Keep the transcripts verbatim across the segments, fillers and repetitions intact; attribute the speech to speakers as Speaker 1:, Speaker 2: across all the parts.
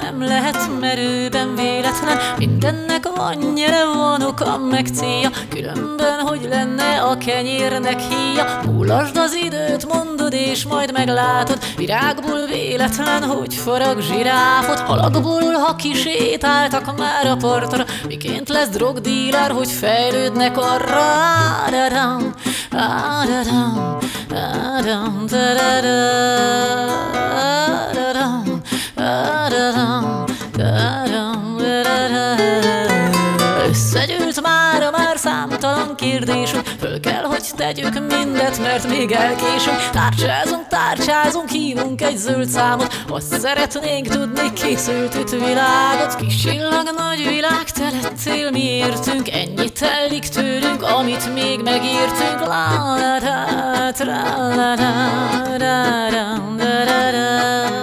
Speaker 1: nem lehet merőben véletlen. Mindennek van nyere, van oka, meg célja, különben hogy lenne a kenyérnek híja. Múlasd az időt, mondod, és majd meglátod, virágból véletlen, hogy farag zsiráfot. Halakból, ha kisétáltak már a partra, miként lesz drogdíler, hogy fejlődnek arra. Ádadam, ádadam, ádadam, ádadam, ádadam, ádadam, összegyűlt mára már számtalan kérdésünk, föl kell, hogy tegyük mindet, mert még elkésünk. Tárcsázunk, tárcsázunk, hívunk egy zöld számot, azt szeretnénk tudni, készült itt világot. Kis csillag, nagy világ, te lettél mi értünk, ennyi telik tőlünk, amit még megírtunk. La la da, tra la da, da da, da da da.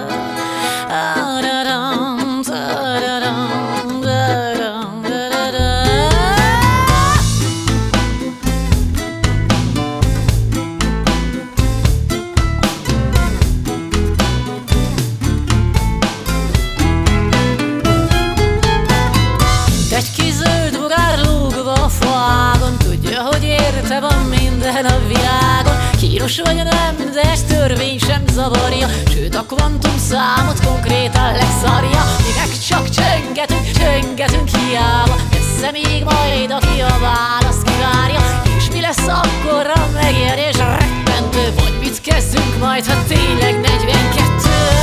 Speaker 1: Egy kis zöld bogár lógva a faágon, tudja, hogy érte van minden a világon. Kíros vagy nem, de ez törvény sem zavarja, sőt a kvantum számot konkrétan leszarja. Mi meg csak csöngetünk, csöngetünk hiába, messze még majd aki a választ kivárja. És mi lesz akkor a megérés rettentő, vagy mit kezdünk majd, ha tényleg negyvenkettő?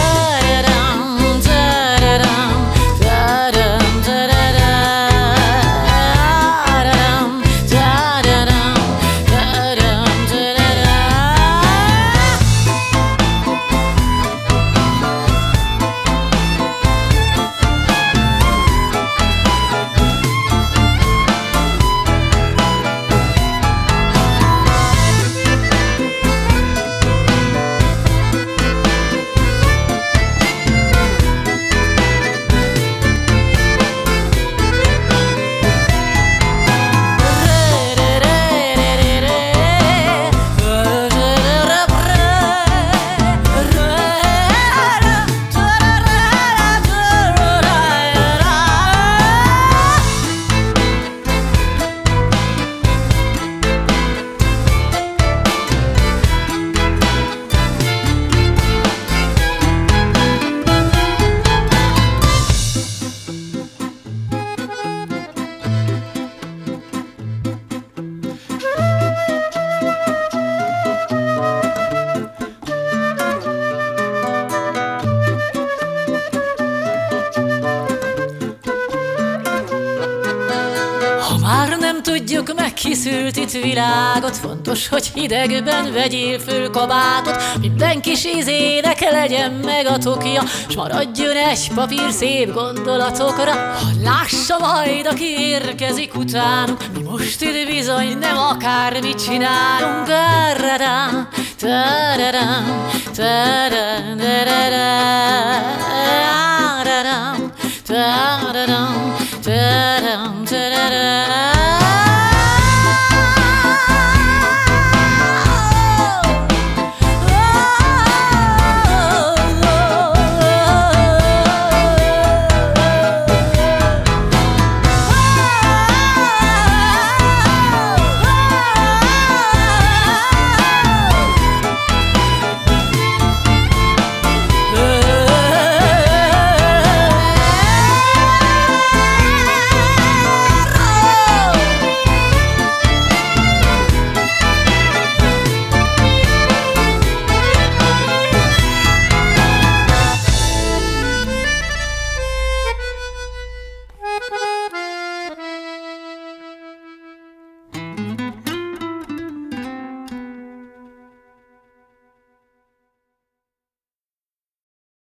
Speaker 1: Már nem tudjuk, megkiszült itt világot, fontos, hogy hidegben vegyél föl kabátot. Minden kis ízének legyen meg a tokja, s maradjon egy papír szép gondolatokra. Ha lássa majd, aki érkezik utánunk, mi most itt bizony nem akármit csinálunk. Táradám, táradám, táradám, táradám, táradám, táradám, táradám.